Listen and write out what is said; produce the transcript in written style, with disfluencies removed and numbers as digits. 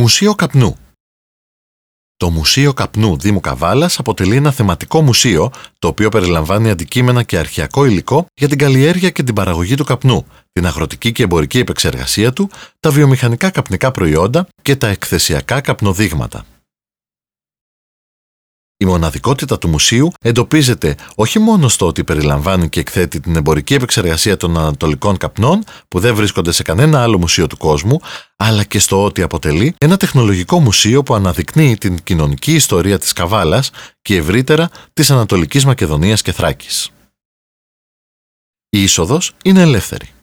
Μουσείο Καπνού. Το Μουσείο Καπνού Δήμου Καβάλας αποτελεί ένα θεματικό μουσείο, το οποίο περιλαμβάνει αντικείμενα και αρχαιακό υλικό για την καλλιέργεια και την παραγωγή του καπνού, την αγροτική και εμπορική επεξεργασία του, τα βιομηχανικά καπνικά προϊόντα και τα εκθεσιακά καπνοδείγματα. Η μοναδικότητα του μουσείου εντοπίζεται όχι μόνο στο ότι περιλαμβάνει και εκθέτει την εμπορική επεξεργασία των ανατολικών καπνών που δεν βρίσκονται σε κανένα άλλο μουσείο του κόσμου, αλλά και στο ότι αποτελεί ένα τεχνολογικό μουσείο που αναδεικνύει την κοινωνική ιστορία της Καβάλας και ευρύτερα της Ανατολικής Μακεδονίας και Θράκης. Η είσοδος είναι ελεύθερη.